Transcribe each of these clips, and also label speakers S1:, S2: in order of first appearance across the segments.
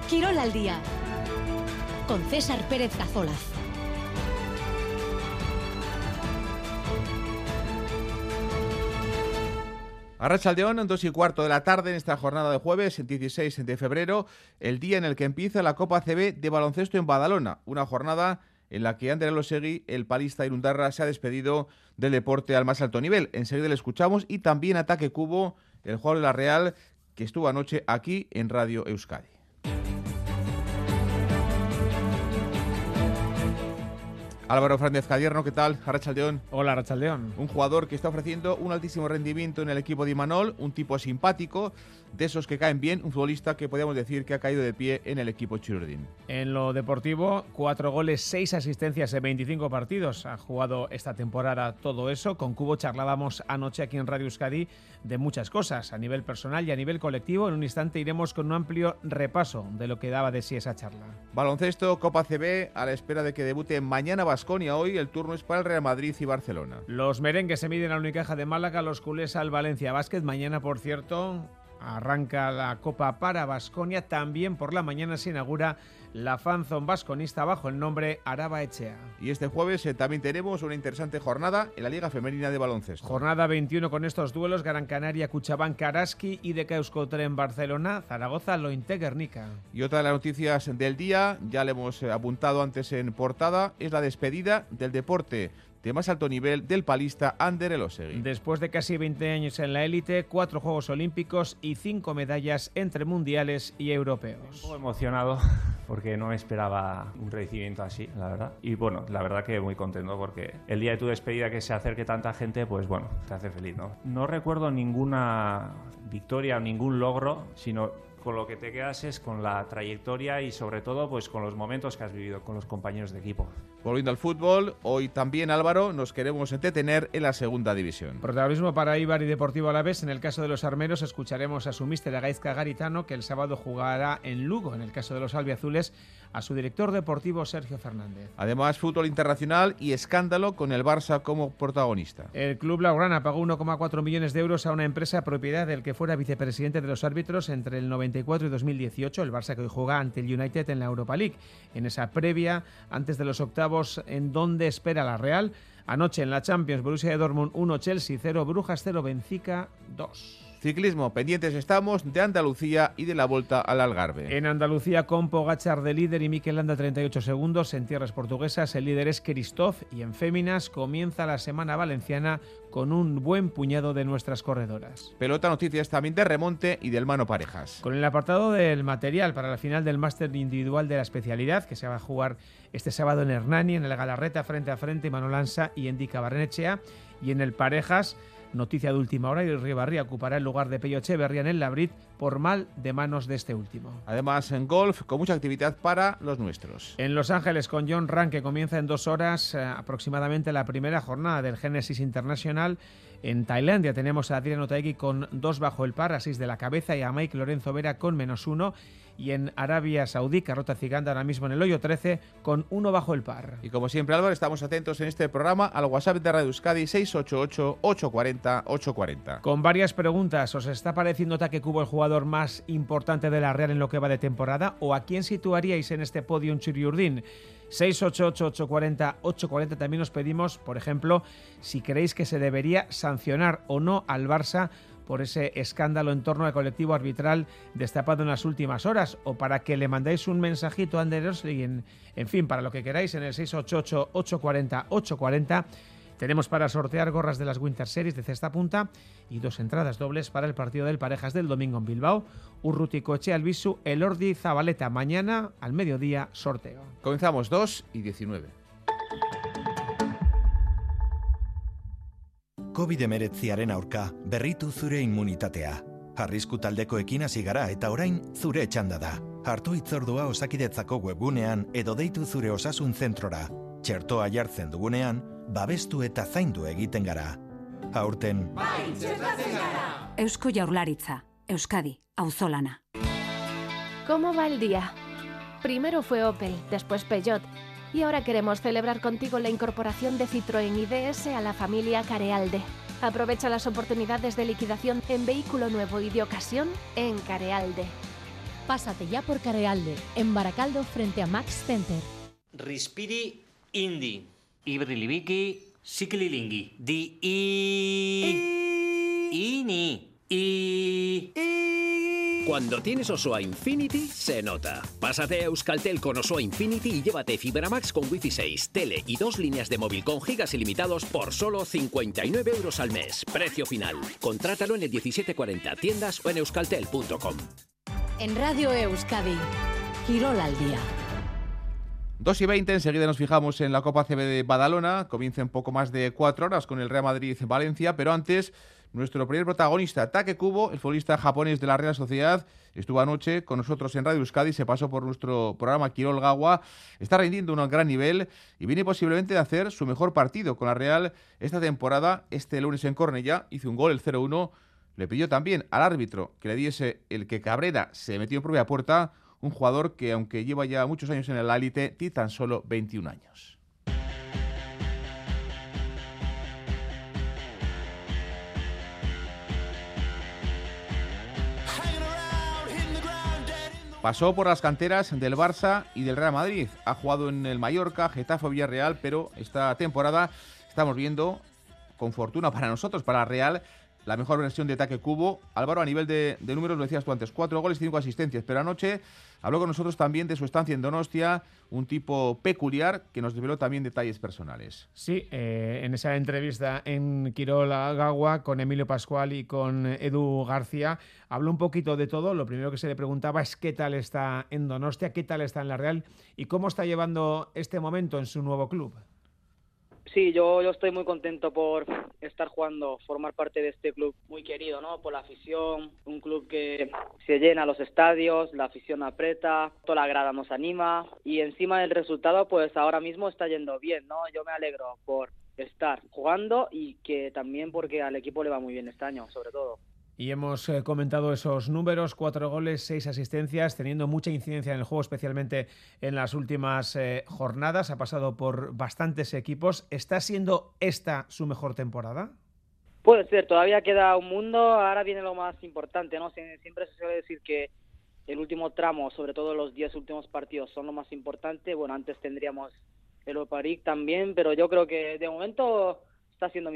S1: Quirol al día, con César Pérez Cazolaz.
S2: Arratsaldeón, 2:15 de la tarde en esta jornada de jueves, 16 de febrero, el día en el que empieza la Copa ACB de baloncesto en Badalona. Una jornada en la que Ander Elosegui, el palista irundarra, se ha despedido del deporte al más alto nivel. Enseguida le escuchamos, y también Ataque Cubo, el jugador de la Real, que estuvo anoche aquí en Radio Euskadi. Álvaro Fernández Cadierno, ¿qué tal? Arratsaldeón.
S3: Hola, Arratsaldeón.
S2: Un jugador que está ofreciendo un altísimo rendimiento en el equipo de Imanol, un tipo simpático, de esos que caen bien, un futbolista que podríamos decir que ha caído de pie en el equipo Chirurdín.
S3: En lo deportivo, 4 goles, 6 asistencias en 25 partidos. Ha jugado esta temporada todo eso. Con Cubo charlábamos anoche aquí en Radio Euskadi de muchas cosas, a nivel personal y a nivel colectivo. En un instante iremos con un amplio repaso de lo que daba de sí esa charla.
S2: Baloncesto, Copa CB, a la espera de que debute mañana Baskonia. Hoy el turno es para el Real Madrid y Barcelona.
S3: Los merengues se miden al Unicaja de Málaga, los culés al Valencia Basket. Mañana, por cierto, arranca la Copa para Baskonia. También por la mañana se inaugura la fanzone basconista bajo el nombre Araba Etxea.
S2: Y este jueves también tenemos una interesante jornada en la Liga Femenina de Baloncesto.
S3: Jornada 21 con estos duelos: Gran Canaria, Cuchabán, Karaski y de Euskotren Barcelona, Zaragoza, Lointe, Guernica.
S2: Y otra de las noticias del día, ya le hemos apuntado antes en portada, es la despedida del deporte de más alto nivel del palista Ander Elosegui.
S3: Después de casi 20 años en la élite, 4 Juegos Olímpicos y 5 medallas entre mundiales y europeos.
S4: Un poco emocionado porque no esperaba un recibimiento así, la verdad. Y bueno, la verdad que muy contento porque el día de tu despedida, que se acerque tanta gente, pues bueno, te hace feliz, ¿no? No recuerdo ninguna victoria o ningún logro, sino con lo que te quedas es con la trayectoria y sobre todo pues con los momentos que has vivido con los compañeros de equipo.
S2: Volviendo al fútbol, hoy también, Álvaro, nos queremos entretener en la segunda división.
S3: Protagonismo para Eibar y Deportivo Alavés. En el caso de los armeros escucharemos a su míster Gaizka Garitano, que el sábado jugará en Lugo. En el caso de los albiazules, a su director deportivo Sergio Fernández.
S2: Además, fútbol internacional y escándalo con el Barça como protagonista.
S3: El club blaugrana pagó 1,4 millones de euros a una empresa propiedad del que fuera vicepresidente de los árbitros entre el 94 y 2018, el Barça, que hoy juega ante el United en la Europa League. En esa previa, antes de los octavos, en donde espera la Real. Anoche en la Champions, Borussia de Dortmund 1, Chelsea 0, Brujas 0, Benfica 2.
S2: Ciclismo, pendientes estamos de Andalucía y de la Volta al Algarve.
S3: En Andalucía, con Pogačar de líder y Mikel Landa 38 segundos. En tierras portuguesas, el líder es Christoph, y en féminas comienza la semana valenciana con un buen puñado de nuestras corredoras.
S2: Pelota, noticias también de remonte y del mano parejas.
S3: Con el apartado del material para la final del máster individual de la especialidad, que se va a jugar este sábado en Hernani, en el Galarreta, frente a frente, Manu Lanza y Endika Barrenechea. Y en el parejas, noticia de última hora, y Ribarría ocupará el lugar de Pello Echeverría en el Labrit por mal de manos de este último.
S2: Además, en golf, con mucha actividad para los nuestros.
S3: En Los Ángeles, con John Ram, que comienza en 2 horas aproximadamente la primera jornada del Genesis International. En Tailandia tenemos a Adriano Taegui con 2 bajo el par, a 6 de la cabeza, y a Mike Lorenzo Vera con -1. Y en Arabia Saudí, Carlota Ciganda ahora mismo en el hoyo 13 con 1 bajo el par.
S2: Y como siempre, Álvaro, estamos atentos en este programa al WhatsApp de Radio Euskadi 688-840-840.
S3: Con varias preguntas. ¿Os está pareciendo Ataque Cubo el jugador más importante de la Real en lo que va de temporada? ¿O a quién situaríais en este podio en Chiriurdín? 688-840-840. También os pedimos, por ejemplo, si creéis que se debería sancionar o no al Barça por ese escándalo en torno al colectivo arbitral destapado en las últimas horas, o para que le mandéis un mensajito a Ander Elosegui, en fin, para lo que queráis, en el 688-840-840. Tenemos para sortear gorras de las Winter Series de cesta punta y 2 entradas dobles para el partido del Parejas del domingo en Bilbao. Urruti Coechea Albisu, Elordi Zabaleta. Mañana al mediodía, sorteo.
S2: Comenzamos 2:19.
S5: COVID-19 aurka berritu zure immunitatea. Arrisku taldekoekin hasi gara eta orain zure txanda da. Hartu hitzordua Osakidetzako webgunean edo deitu zure osasun zentrora. Txertoa jartzen dugunean, babestu eta zaindu egiten gara. Aurten,
S6: bai, txertatzen gara!
S1: Eusko Jaurlaritza, Euskadi, auzolana.
S7: ¿Cómo va el día? Primero fue Opel, después Peugeot, y ahora queremos celebrar contigo la incorporación de Citroën y DS a la familia Carealde. Aprovecha las oportunidades de liquidación en vehículo nuevo y de ocasión en Carealde.
S1: Pásate ya por Carealde, en Baracaldo frente a Max Center.
S8: Rispiri Indi. Ibrilibiki Sikililingui. Ini.
S9: Cuando tienes Osoa Infinity, se nota. Pásate a Euskaltel con Osoa Infinity y llévate Fibra Max con Wi-Fi 6, tele y 2 líneas de móvil con gigas ilimitados por solo 59 € al mes. Precio final. Contrátalo en el 1740, tiendas o en euskaltel.com.
S1: En Radio Euskadi, Quirol al día.
S2: 2:20, enseguida nos fijamos en la Copa CB de Badalona. Comienza en poco más de 4 horas con el Real Madrid-Valencia, pero antes, nuestro primer protagonista, Take Kubo, el futbolista japonés de la Real Sociedad, estuvo anoche con nosotros en Radio Euskadi, se pasó por nuestro programa Quirol Gawa, está rindiendo un gran nivel y viene posiblemente de hacer su mejor partido con la Real esta temporada. Este lunes en Cornellá hizo un gol, el 0-1, le pidió también al árbitro que le diese el que Cabrera se metió en propia puerta, un jugador que, aunque lleva ya muchos años en el élite, tiene tan solo 21 años. Pasó por las canteras del Barça y del Real Madrid. Ha jugado en el Mallorca, Getafe, Villarreal, pero esta temporada estamos viendo, con fortuna para nosotros, para la Real, la mejor versión de Take Kubo. Álvaro, a nivel de números, lo decías tú antes, 4 goles y 5 asistencias, pero anoche habló con nosotros también de su estancia en Donostia, un tipo peculiar que nos desveló también detalles personales.
S3: Sí, en esa entrevista en Quirol Gawa con Emilio Pascual y con Edu García, habló un poquito de todo. Lo primero que se le preguntaba es qué tal está en Donostia, qué tal está en la Real y cómo está llevando este momento en su nuevo club.
S10: Sí, yo estoy muy contento por estar jugando, formar parte de este club muy querido, ¿no? Por la afición, un club que se llena los estadios, la afición aprieta, toda la grada nos anima y encima del resultado, pues ahora mismo está yendo bien, ¿no? Yo me alegro por estar jugando y que también porque al equipo le va muy bien este año, sobre todo.
S3: Y hemos comentado esos números, 4 goles, 6 asistencias, teniendo mucha incidencia en el juego, especialmente en las últimas jornadas. Ha pasado por bastantes equipos. ¿Está siendo esta su mejor temporada?
S10: Puede ser, todavía queda un mundo. Ahora viene lo más importante, ¿no? Siempre se suele decir que el último tramo, sobre todo los 10 últimos partidos, son lo más importante. Bueno, antes tendríamos el Europa League también, pero yo creo que de momento está siendo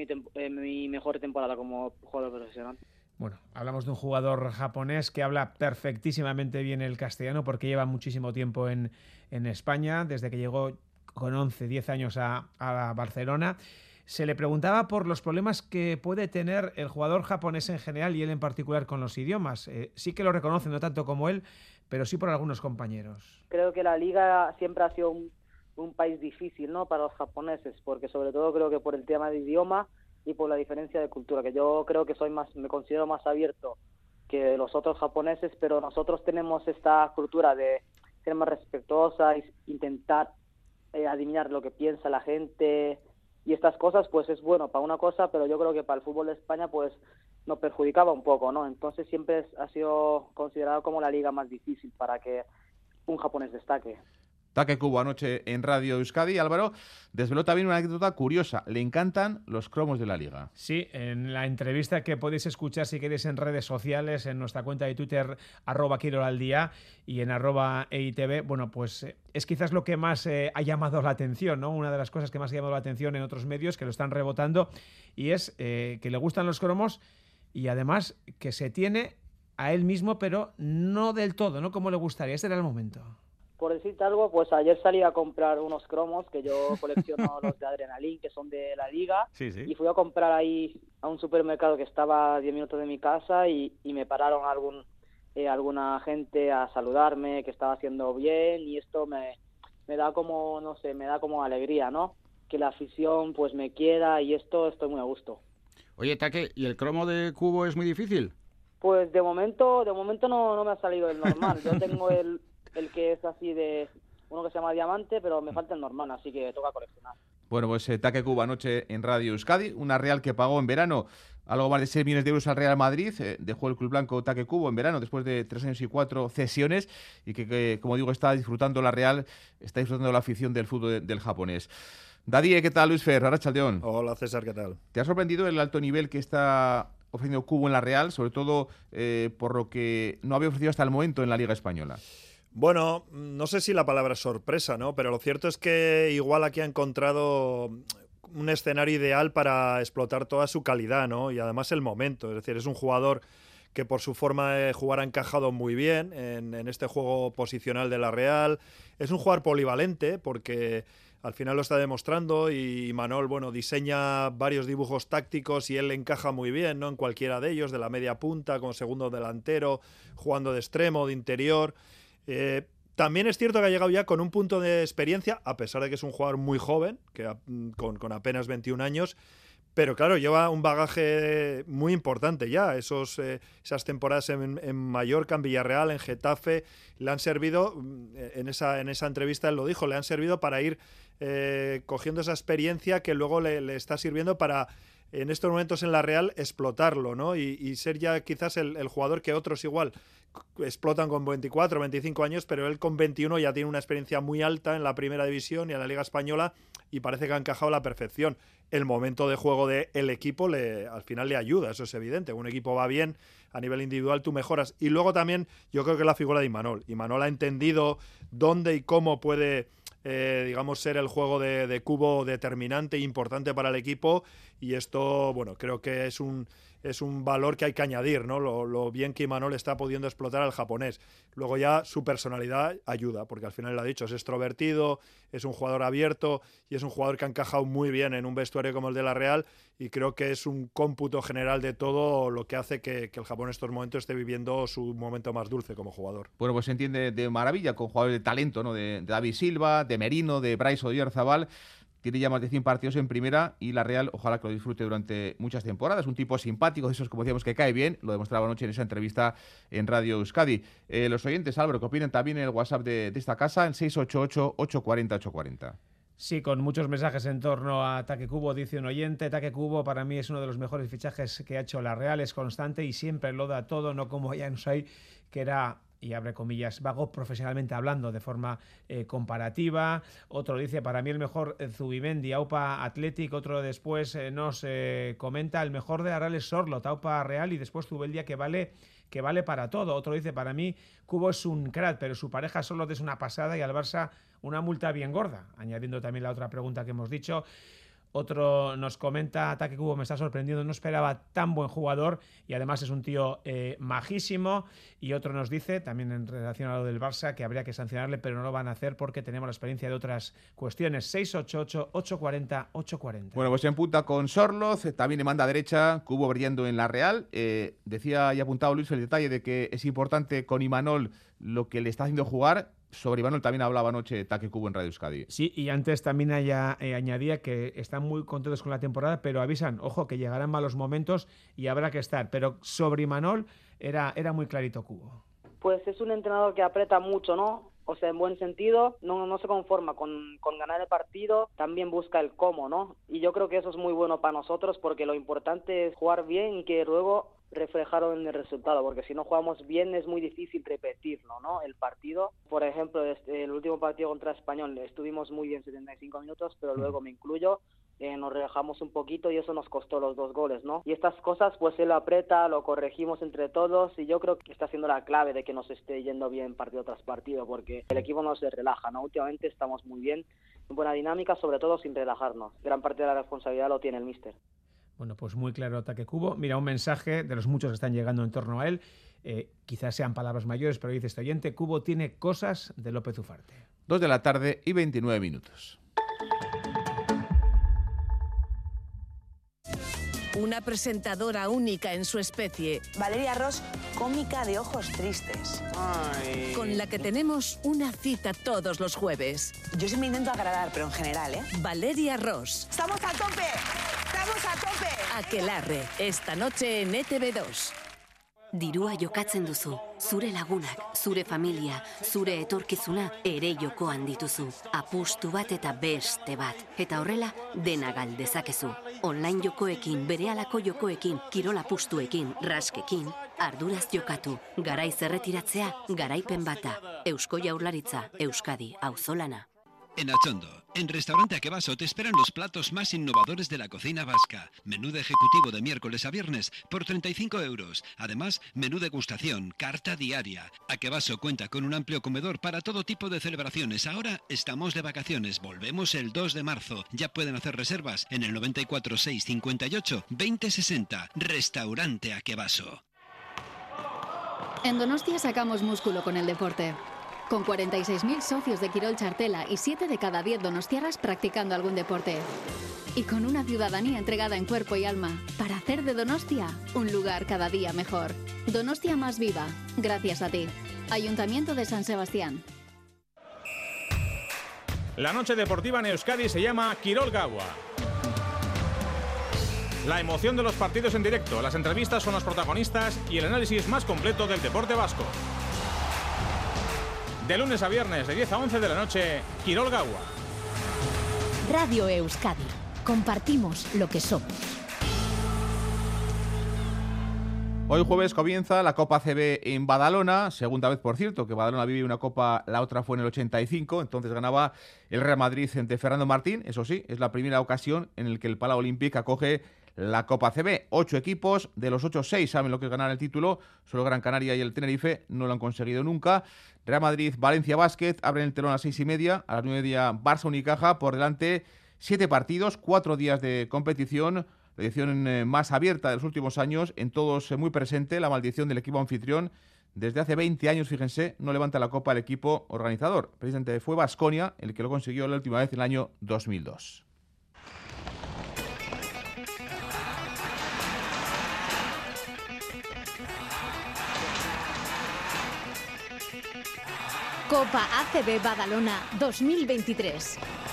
S10: mi mejor temporada como jugador profesional.
S3: Bueno, hablamos de un jugador japonés que habla perfectísimamente bien el castellano porque lleva muchísimo tiempo en España, desde que llegó con 11, 10 años a Barcelona. Se le preguntaba por los problemas que puede tener el jugador japonés en general y él en particular con los idiomas. Sí que lo reconoce, no tanto como él, pero sí por algunos compañeros.
S10: Creo que la liga siempre ha sido un país difícil, ¿no? Para los japoneses, porque sobre todo creo que por el tema de idioma y por la diferencia de cultura, que yo creo que me considero más abierto que los otros japoneses, pero nosotros tenemos esta cultura de ser más respetuosa, intentar adivinar lo que piensa la gente y estas cosas, pues es bueno para una cosa, pero yo creo que para el fútbol de España pues nos perjudicaba un poco, ¿no? Entonces siempre ha sido considerado como la liga más difícil para que un japonés destaque.
S2: Take Kubo anoche en Radio Euskadi. Álvaro desveló también una anécdota curiosa. Le encantan los cromos de la Liga.
S3: Sí, en la entrevista que podéis escuchar si queréis en redes sociales, en nuestra cuenta de Twitter, @QirolAlDía y en @EITV, bueno, pues es quizás lo que más ha llamado la atención, ¿no? Una de las cosas que más ha llamado la atención en otros medios que lo están rebotando y es que le gustan los cromos y además que se tiene a él mismo, pero no del todo, ¿no? Como le gustaría. Este era el momento.
S10: Por decirte algo, pues ayer salí a comprar unos cromos que yo colecciono los de Adrenalin, que son de la Liga,
S2: sí.
S10: Y fui a comprar ahí a un supermercado que estaba a 10 minutos de mi casa y me pararon alguna gente a saludarme, que estaba haciendo bien y esto me da como, no sé, me da como alegría, ¿no? Que la afición pues me quiera y estoy muy a gusto.
S11: Oye, Take, ¿y el cromo de Kubo es muy difícil?
S10: Pues de momento no me ha salido el normal. Yo tengo el que es así de uno que se llama Diamante, pero me falta el normal, así que toca coleccionar.
S2: Bueno, pues Take Kubo anoche en Radio Euskadi, una Real que pagó en verano algo más de 6 millones de euros al Real Madrid, dejó el club blanco Take Kubo en verano después de 3 años y 4 cesiones y que como digo, está disfrutando la Real, está disfrutando la afición del fútbol del japonés. Dadie, ¿qué tal, Luis Fer? Arratsaldeon.
S12: Hola, César, ¿qué tal?
S2: ¿Te ha sorprendido el alto nivel que está ofreciendo Kubo en la Real, sobre todo por lo que no había ofrecido hasta el momento en la Liga Española?
S12: Bueno, no sé si la palabra es sorpresa, ¿no? Pero lo cierto es que igual aquí ha encontrado un escenario ideal para explotar toda su calidad, ¿no? Y además el momento. Es decir, es un jugador que por su forma de jugar ha encajado muy bien en este juego posicional de la Real. Es un jugador polivalente porque al final lo está demostrando y Imanol, bueno, diseña varios dibujos tácticos y él encaja muy bien, ¿no? En cualquiera de ellos, de la media punta, como segundo delantero, jugando de extremo, de interior. También es cierto que ha llegado ya con un punto de experiencia, a pesar de que es un jugador muy joven, que con apenas 21 años, pero claro, lleva un bagaje muy importante ya. Esas temporadas en Mallorca, en Villarreal, en Getafe, le han servido, en esa entrevista él lo dijo, le han servido para ir cogiendo esa experiencia que luego le está sirviendo para, en estos momentos en la Real, explotarlo, ¿no? Y ser ya quizás el jugador que otros igual explotan con 24, 25 años, pero él con 21 ya tiene una experiencia muy alta en la Primera División y en la Liga Española y parece que ha encajado a la perfección. El momento de juego del equipo al final le ayuda, eso es evidente. Un equipo va bien, a nivel individual tú mejoras. Y luego también yo creo que la figura de Imanol. Imanol ha entendido dónde y cómo puede ser el juego de Kubo determinante e importante para el equipo, y esto, bueno, creo que es un valor que hay que añadir, ¿no? Lo bien que Imanol está pudiendo explotar al japonés. Luego ya su personalidad ayuda, porque al final lo ha dicho, es extrovertido, es un jugador abierto y es un jugador que ha encajado muy bien en un vestuario como el de la Real, y creo que es un cómputo general de todo lo que hace que el Japón en estos momentos esté viviendo su momento más dulce como jugador.
S2: Bueno, pues se entiende de maravilla con jugadores de talento, ¿no? De David Silva, de Merino, de Brais Oyarzabal. Tiene ya más de 100 partidos en primera y la Real, ojalá que lo disfrute durante muchas temporadas. Un tipo simpático, de esos, como decíamos, que cae bien. Lo demostraba anoche en esa entrevista en Radio Euskadi. Los oyentes, Álvaro, que opinan también en el WhatsApp de esta casa, en 688-840-840.
S3: Sí, con muchos mensajes en torno a Take Kubo, dice un oyente. Take Kubo para mí es uno de los mejores fichajes que ha hecho la Real, es constante y siempre lo da todo, no como Januzaj, que era, y abre comillas, vago profesionalmente hablando, de forma comparativa. Otro dice, para mí el mejor Zubimendi, Aupa Athletic. Otro después nos comenta, el mejor de la Real es Sorloth, Aupa Real, y después Zubeldia, que vale para todo. Otro dice, para mí Kubo es un crack, pero su pareja Sorloth es una pasada y al Barça una multa bien gorda, añadiendo también la otra pregunta que hemos dicho. Otro nos comenta, Take Kubo me está sorprendiendo, no esperaba tan buen jugador y además es un tío majísimo. Y otro nos dice, también en relación a lo del Barça, que habría que sancionarle, pero no lo van a hacer porque tenemos la experiencia de otras cuestiones. 688-840-840.
S2: Bueno, pues en punta con Sorloth, también le manda a derecha, Kubo brillando en la Real. Decía y apuntado Luis el detalle de que es importante con Imanol lo que le está haciendo jugar. Sobre Imanol también hablaba anoche Take Kubo en Radio Euskadi.
S3: Sí, y antes también añadía que están muy contentos con la temporada, pero avisan, ojo, que llegarán malos momentos y habrá que estar. Pero sobre Imanol era muy clarito Kubo.
S10: Pues es un entrenador que aprieta mucho, ¿no? O sea, en buen sentido, no se conforma con ganar el partido, también busca el cómo, ¿no? Y yo creo que eso es muy bueno para nosotros, porque lo importante es jugar bien y que luego reflejarlo en el resultado, porque si no jugamos bien es muy difícil repetirlo, ¿no? El partido, por ejemplo, el último partido contra Español, estuvimos muy bien 75 minutos, pero luego me incluyo, nos relajamos un poquito y eso nos costó los 2 goles, ¿no? Y estas cosas, pues él aprieta, lo corregimos entre todos y yo creo que está siendo la clave de que nos esté yendo bien partido tras partido, porque el equipo no se relaja, ¿no? Últimamente estamos muy bien, en buena dinámica, sobre todo sin relajarnos. Gran parte de la responsabilidad lo tiene el míster.
S3: Bueno, pues muy claro Take Kubo. Mira, un mensaje de los muchos que están llegando en torno a él. Quizás sean palabras mayores, pero dice este oyente, Kubo tiene cosas de López Ufarte.
S2: 2 de la tarde y 29 minutos.
S13: Una presentadora única en su especie.
S14: Valeria Ross, cómica de ojos tristes.
S13: Ay. Con la que tenemos una cita todos los jueves.
S14: Yo siempre intento agradar, pero en general, ¿eh?
S13: Valeria Ross.
S14: ¡Estamos a tope! ¡Estamos a tope!
S13: Aquelarre, esta noche en ETV2.
S15: Dirua jokatzen duzu, zure lagunak, zure familia, zure etorkizuna ere jokoan dituzu. Apustu bat eta beste bat. Eta horrela, dena galdezakezu. Online jokoekin, berehalako jokoekin, kirol apustuekin, raskekin, arduraz jokatu. Garaiz erretiratzea, garaipen bata. Eusko Jaurlaritza, Euskadi, auzolana.
S16: En Atxondo, en Restaurante Akebaso te esperan los platos más innovadores de la cocina vasca. Menú de ejecutivo de miércoles a viernes por 35 euros. Además, menú degustación, carta diaria. Akebaso cuenta con un amplio comedor para todo tipo de celebraciones. Ahora estamos de vacaciones, volvemos el 2 de marzo. Ya pueden hacer reservas en el 94 658 2060. Restaurante Akebaso.
S17: En Donostia sacamos músculo con el deporte. Con 46.000 socios de Quirol Chartela y 7 de cada 10 donostiarras practicando algún deporte. Y con una ciudadanía entregada en cuerpo y alma para hacer de Donostia un lugar cada día mejor. Donostia más viva, gracias a ti. Ayuntamiento de San Sebastián.
S18: La noche deportiva en Euskadi se llama Quirol Gaua. La emoción de los partidos en directo, las entrevistas con los protagonistas y el análisis más completo del deporte vasco. De lunes a viernes, de 10 a 11 de la noche, Quirol Gaua.
S1: Radio Euskadi. Compartimos lo que somos.
S2: Hoy jueves comienza la Copa ACB en Badalona, segunda vez por cierto que Badalona vive una Copa, la otra fue en el 85, entonces ganaba el Real Madrid ante Fernando Martín, eso sí, es la primera ocasión en la que el Palau Olímpic acoge la Copa ACB. 8 equipos, de los 8, 6 saben lo que es ganar el título, solo Gran Canaria y el Tenerife no lo han conseguido nunca. Real Madrid, Valencia Basket, abren el telón a las 6:30, a las 9:30 Barça Unicaja, por delante 7 partidos, 4 días de competición, la edición más abierta de los últimos años, en todos muy presente la maldición del equipo anfitrión. Desde hace 20 años, fíjense, no levanta la copa el equipo organizador. Precisamente fue Baskonia el que lo consiguió la última vez en el año 2002.
S1: Copa ACB Badalona 2023.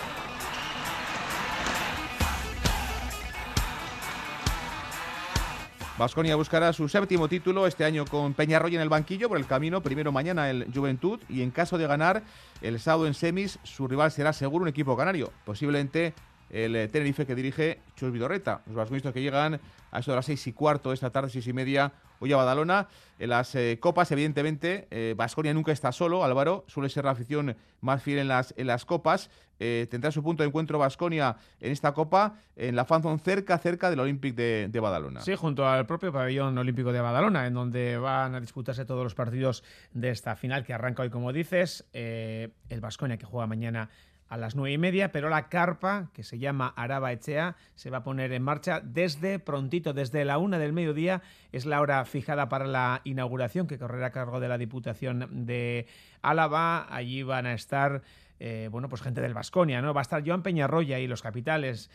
S2: Baskonia buscará su 7º título este año con Peñarroya en el banquillo por el camino. Primero mañana el Juventud y en caso de ganar el sábado en semis, su rival será seguro un equipo canario, posiblemente el Tenerife que dirige Chus Vidorreta. Los vasconistas que llegan a eso de las 6:15 esta tarde, 6:30, hoy a Badalona. En las copas, evidentemente, Baskonia nunca está solo, Álvaro, suele ser la afición más fiel en las copas. Tendrá su punto de encuentro Baskonia en esta copa, en la fanzone cerca del Olympic de Badalona.
S3: Sí, junto al propio pabellón olímpico de Badalona, en donde van a disputarse todos los partidos de esta final que arranca hoy, como dices. El Baskonia que juega mañana a las 9:30, pero la carpa, que se llama Araba Etxea, se va a poner en marcha desde prontito, desde la 1 del mediodía. Es la hora fijada para la inauguración, que correrá a cargo de la Diputación de Álava. Allí van a estar pues gente del Baskonia, ¿no? Va a estar Joan Peñarroya y los capitanes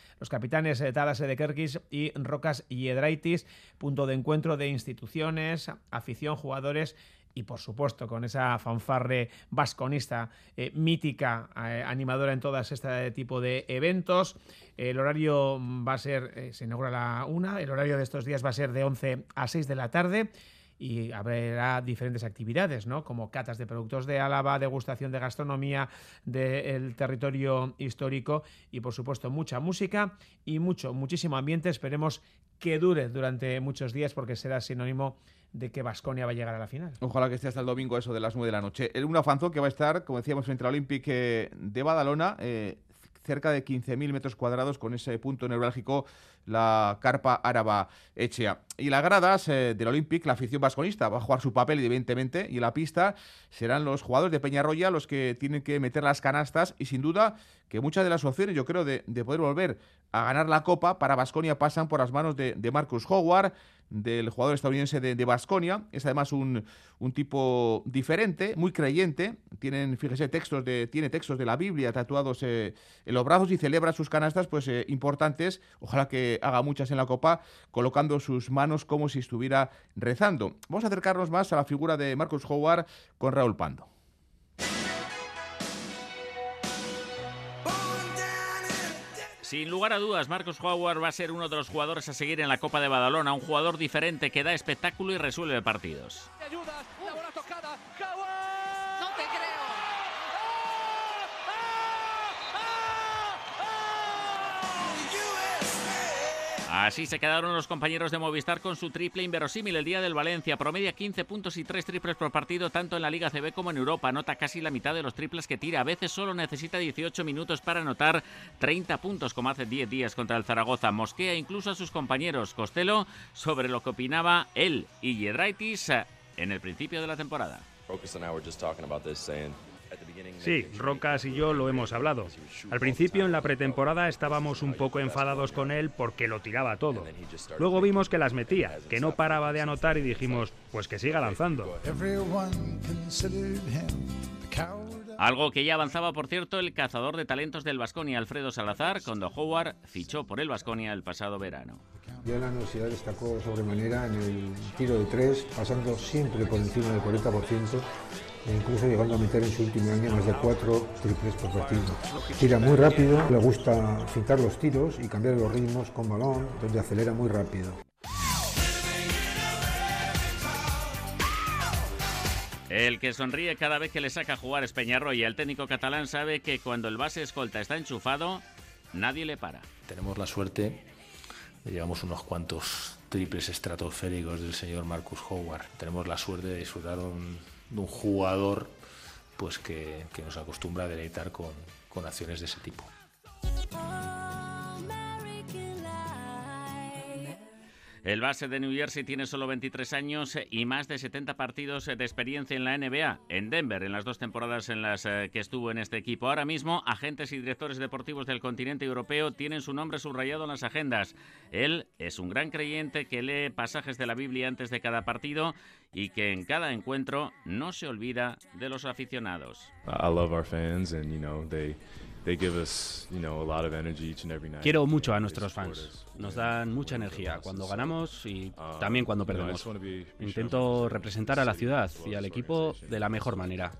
S3: Tadas Edekerkis y Rocas Iedraitis, punto de encuentro de instituciones, afición, jugadores y por supuesto con esa fanfarre vasconista mítica, animadora en todas este tipo de eventos. El horario va a ser, se inaugura a la 1, el horario de estos días va a ser de 11 a 6 de la tarde. Y habrá diferentes actividades, ¿no? Como catas de productos de Álava, degustación de gastronomía del territorio histórico y, por supuesto, mucha música y muchísimo ambiente. Esperemos que dure durante muchos días porque será sinónimo de que Baskonia va a llegar a la final.
S2: Ojalá que esté hasta el domingo, eso de las 9 de la noche. Una fanzone que va a estar, como decíamos, frente al Olympic de Badalona, cerca de 15.000 metros cuadrados, con ese punto neurálgico, la carpa Araba Etxea. Y las gradas del Olympic, la afición vasconista va a jugar su papel, evidentemente, y en la pista serán los jugadores de Peñarroya los que tienen que meter las canastas, y sin duda que muchas de las opciones, yo creo, de poder volver a ganar la Copa para Baskonia pasan por las manos de Marcus Howard, del jugador estadounidense de Baskonia. Es además un tipo diferente, muy creyente. Fíjese, tiene textos de la Biblia tatuados en los brazos y celebra sus canastas importantes. Ojalá que haga muchas en la Copa, colocando sus manos como si estuviera rezando. Vamos a acercarnos más a la figura de Marcus Howard con Raúl Pando.
S19: Sin lugar a dudas, Marcus Howard va a ser uno de los jugadores a seguir en la Copa de Badalona, un jugador diferente que da espectáculo y resuelve partidos.
S6: Ayudas, la bola tocada, Howard. No te creo.
S19: Así se quedaron los compañeros de Movistar con su triple inverosímil el día del Valencia. Promedia 15 puntos y 3 triples por partido, tanto en la Liga CB como en Europa. Anota casi la mitad de los triples que tira. A veces solo necesita 18 minutos para anotar 30 puntos, como hace 10 días contra el Zaragoza. Mosquea incluso a sus compañeros. Costello sobre lo que opinaba él y Giedraitis en el principio de la temporada.
S20: Sí, Rocas y yo lo hemos hablado. Al principio, en la pretemporada, estábamos un poco enfadados con él porque lo tiraba todo. Luego vimos que las metía, que no paraba de anotar y dijimos, pues que siga lanzando.
S19: Algo que ya avanzaba, por cierto, el cazador de talentos del Baskonia, Alfredo Salazar, cuando Howard fichó por el Baskonia el pasado verano.
S21: Ya en la universidad destacó sobremanera en el tiro de 3, pasando siempre por encima del 40%, e incluso llegando a meter en su último año más de 4 triples por partido. Tira muy rápido, le gusta fintar los tiros y cambiar los ritmos con balón, donde acelera muy rápido.
S19: El que sonríe cada vez que le saca a jugar es Peñarroya. El técnico catalán sabe que cuando el base escolta está enchufado, nadie le para.
S22: Tenemos la suerte de llevamos unos cuantos triples estratosféricos del señor Marcus Howard. Tenemos la suerte de disfrutar de un jugador pues que nos acostumbra a deleitar con acciones de ese tipo.
S19: El base de New Jersey tiene solo 23 años y más de 70 partidos de experiencia en la NBA, en Denver, en las 2 temporadas en las que estuvo en este equipo. Ahora mismo, agentes y directores deportivos del continente europeo tienen su nombre subrayado en las agendas. Él es un gran creyente que lee pasajes de la Biblia antes de cada partido y que en cada encuentro no se olvida de los aficionados.
S23: Quiero mucho a nuestros fans. Nos dan mucha energía cuando ganamos y también cuando perdemos. Intento representar a la ciudad y al equipo de la mejor manera.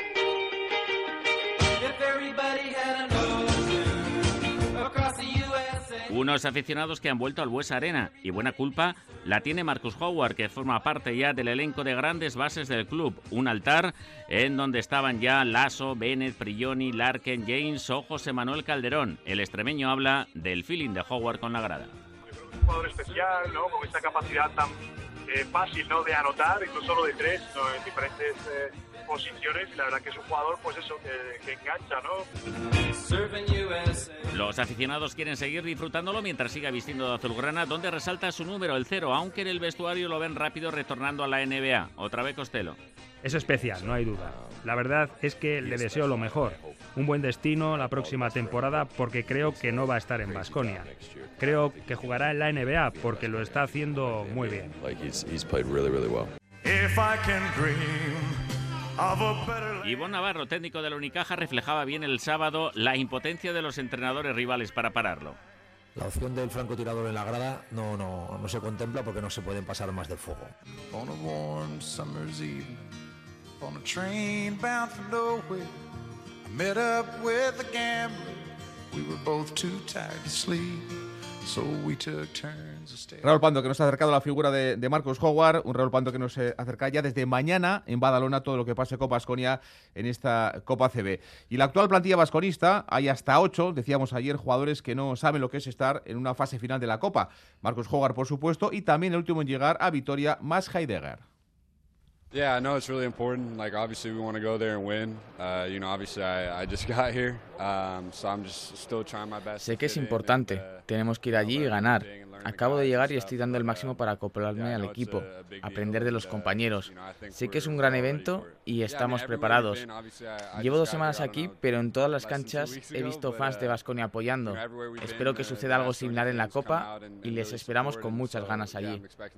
S19: Unos aficionados que han vuelto al Buesa Arena, y buena culpa la tiene Marcus Howard, que forma parte ya del elenco de grandes bases del club. Un altar en donde estaban ya Lasso, Bennett, Prigioni, Larkin, James o José Manuel Calderón. El extremeño habla del feeling de Howard con la grada.
S24: Un jugador especial, ¿no? Con esa capacidad tan fácil, ¿no?, de anotar, incluso lo de 3, ¿no?, en diferentes posiciones, y la verdad que es un jugador, pues eso, que engancha, ¿no?
S19: Los aficionados quieren seguir disfrutándolo mientras siga vistiendo de azulgrana, donde resalta su número, el 0, aunque en el vestuario lo ven rápido retornando a la NBA. Otra vez Costello.
S20: Es especial, no hay duda. La verdad es que le deseo lo mejor. Un buen destino la próxima temporada porque creo que no va a estar en Baskonia. Creo que jugará en la NBA porque lo está haciendo muy bien.
S19: Ivonne Navarro, técnico de la Unicaja, reflejaba bien el sábado la impotencia de los entrenadores rivales para pararlo.
S25: La opción del francotirador en la grada no se contempla porque no se pueden pasar más de fuego.
S2: Raúl Pando, que nos ha acercado la figura de Marcus Howard, un Raúl Pando que nos acerca ya desde mañana en Badalona todo lo que pase con Baskonia en esta Copa CB. Y la actual plantilla basconista, hay hasta 8, decíamos ayer, jugadores que no saben lo que es estar en una fase final de la Copa. Marcus Howard, por supuesto, y también el último en llegar a Vitoria, Max Heidegger.
S26: Yeah, no, it's really important. Like, obviously, we want to go there and win. Obviously, I just got here, so I'm just still trying my best.
S27: Sé que es importante. Tenemos que ir allí y ganar. Acabo de llegar y estoy dando el máximo para acoplarme al equipo, aprender de los compañeros. Sé que es un gran evento y estamos preparados. Llevo 2 semanas aquí, pero en todas las canchas he visto fans de Baskonia apoyando. Espero que suceda algo similar en la Copa y les esperamos con muchas ganas allí.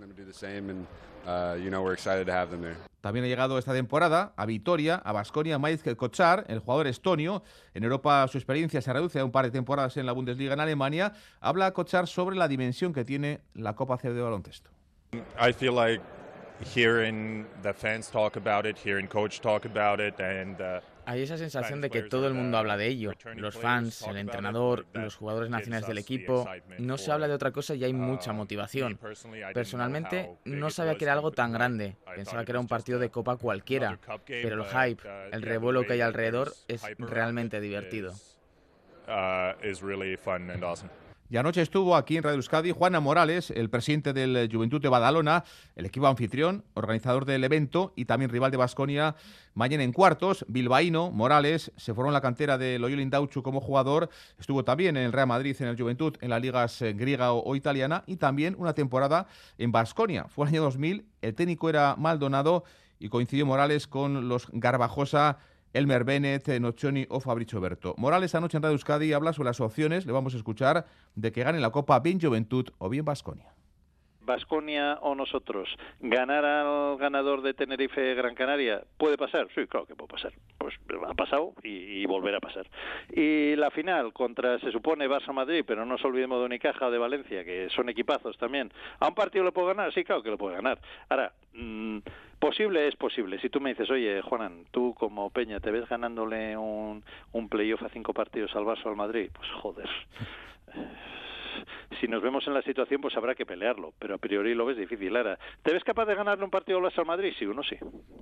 S2: También ha llegado esta temporada a Vitoria, a Baskonia, Maizkel Kotsar, el jugador estonio. En Europa su experiencia se reduce a un par de temporadas en la Bundesliga en Alemania. Habla Kotsar sobre la dimensión que tiene la Copa CB de baloncesto.
S28: I feel like hearing the fans talk about it, hearing coach talk about it, and
S27: hay esa sensación de que todo el mundo habla de ello. Los fans, el entrenador, los jugadores nacionales del equipo. No se habla de otra cosa y hay mucha motivación. Personalmente, no sabía que era algo tan grande. Pensaba que era un partido de Copa cualquiera. Pero el hype, el revuelo que hay alrededor es realmente divertido.
S2: Y anoche estuvo aquí en Radio Euskadi Juana Morales, el presidente del Joventut de Badalona, el equipo anfitrión, organizador del evento y también rival de Baskonia. Mañana en cuartos, bilbaíno, Morales, se formó en la cantera de Loyola Indautxu como jugador, estuvo también en el Real Madrid, en el Joventut, en las ligas griega o italiana y también una temporada en Baskonia. Fue el año 2000, el técnico era Maldonado y coincidió Morales con los Garbajosa, Elmer Bennett, Noccioni o Fabrizio Berto. Morales anoche en Radio Euskadi habla sobre las opciones, le vamos a escuchar, de que gane la Copa bien Joventut o bien Baskonia.
S4: Baskonia o nosotros, ganar al ganador de Tenerife Gran Canaria, ¿puede pasar? Sí, claro que puede pasar. Pues ha pasado y volverá a pasar. Y la final contra, se supone, Barça-Madrid, pero no nos olvidemos de Unicaja o de Valencia, que son equipazos también. ¿A un partido le puede ganar? Sí, claro que lo puede ganar. Ahora, posible es posible. Si tú me dices, oye, Juanan, tú como Peña, ¿te ves ganándole un playoff a 5 partidos al Barça o al Madrid? Pues joder. Si nos vemos en la situación, pues habrá que pelearlo, pero a priori lo ves difícil. Ahora, ¿te ves capaz de ganarle un partido al Barça al Madrid? Sí, uno sí.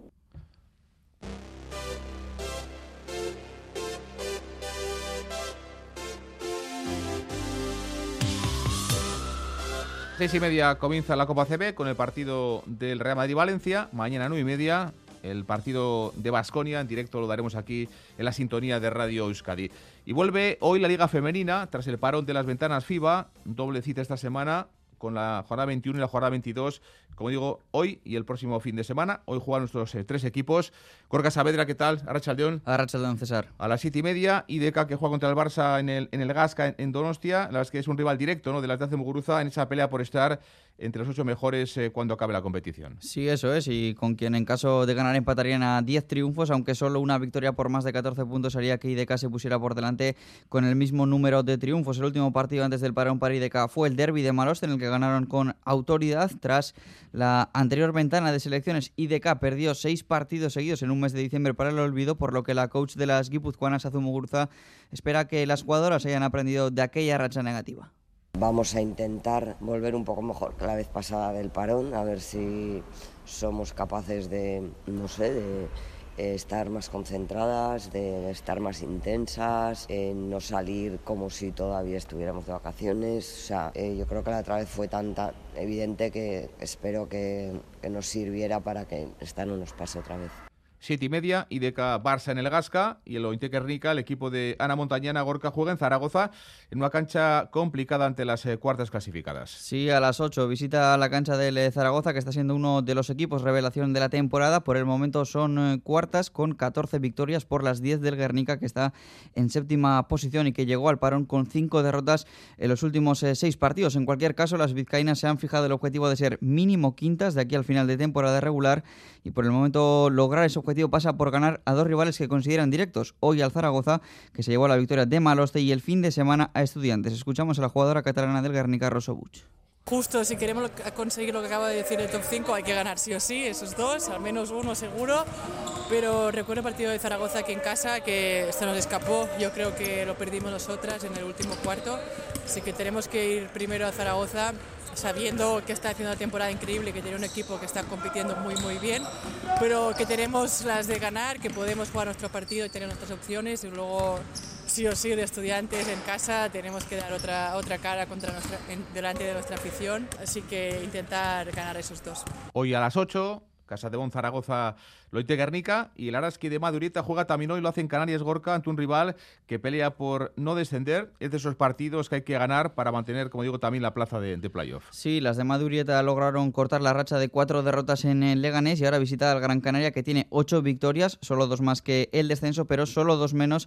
S2: Seis y media comienza la Copa CB con el partido del Real Madrid-Valencia. Mañana 9:30 el partido de Baskonia. En directo lo daremos aquí en la sintonía de Radio Euskadi. Y vuelve hoy la Liga Femenina tras el parón de las ventanas FIBA. Doble cita esta semana con la jornada 21 y la jornada 22. Como digo, hoy y el próximo fin de semana. Hoy juegan nuestros 3 equipos. Gorka Saavedra, ¿qué tal? Arratsaldeon.
S5: Arratsaldeon, César.
S2: A las 7:30, IDK que juega contra el Barça en el Gasca en Donostia. La verdad es que es un rival directo, ¿no?, de las de Muguruza en esa pelea por estar entre los 8 mejores cuando acabe la competición.
S5: Sí, eso es, y con quien en caso de ganar empatarían a 10 triunfos, aunque solo una victoria por más de 14 puntos haría que IDK se pusiera por delante con el mismo número de triunfos. El último partido antes del parón para IDK fue el derbi de Maloste, en el que ganaron con autoridad. Tras la anterior ventana de selecciones, IDK perdió 6 partidos seguidos en un mes de diciembre para el olvido, por lo que la coach de las guipuzcoanas, Azu Muguruza, espera que las jugadoras hayan aprendido de aquella racha negativa.
S7: Vamos a intentar volver un poco mejor que la vez pasada del parón, a ver si somos capaces de, no sé, de estar más concentradas, de estar más intensas, no salir como si todavía estuviéramos de vacaciones. O sea, yo creo que la otra vez fue tan evidente que espero que nos sirviera para que esta no nos pase otra vez.
S2: 7:30, IDK Barça en el Gasca y el Ointe Guernica, el equipo de Ana Montañana Gorka, juega en Zaragoza en una cancha complicada ante las cuartas clasificadas.
S5: Sí, a las 8 visita la cancha del Zaragoza, que está siendo uno de los equipos revelación de la temporada. Por el momento son cuartas con 14 victorias por las 10 del Guernica, que está en 7ª posición y que llegó al parón con 5 derrotas en los últimos 6 partidos. En cualquier caso, las vizcaínas se han fijado el objetivo de ser mínimo quintas de aquí al final de temporada regular, y por el momento lograr ese objetivo pasa por ganar a 2 rivales que consideran directos. Hoy al Zaragoza, que se llevó la victoria de Maloste, y el fin de semana a Estudiantes. Escuchamos a la jugadora catalana del Guernica, Rosa Buch.
S8: Justo, si queremos conseguir lo que acabo de decir, el top 5, hay que ganar sí o sí, esos 2, al menos uno seguro. Pero recuerdo el partido de Zaragoza aquí en casa, que esto nos escapó. Yo creo que lo perdimos nosotras en el último cuarto. Así que tenemos que ir primero a Zaragoza, sabiendo que está haciendo una temporada increíble, que tiene un equipo que está compitiendo muy muy bien, pero que tenemos las de ganar, que podemos jugar nuestro partido y tener nuestras opciones, y luego sí o sí de Estudiantes en casa tenemos que dar otra cara delante de nuestra afición, así que intentar ganar esos 2.
S2: Hoy a las 8, Casa de Bon Zaragoza, Loite Guernica, y el Araski de Madurieta juega también hoy, lo hace en Canarias Gorka, ante un rival que pelea por no descender. Es de esos partidos que hay que ganar para mantener, como digo, también la plaza de playoff.
S5: Sí, las de Madurieta lograron cortar la racha de 4 derrotas en el Leganés y ahora visita al Gran Canaria, que tiene 8 victorias, solo 2 más que el descenso, pero solo 2 menos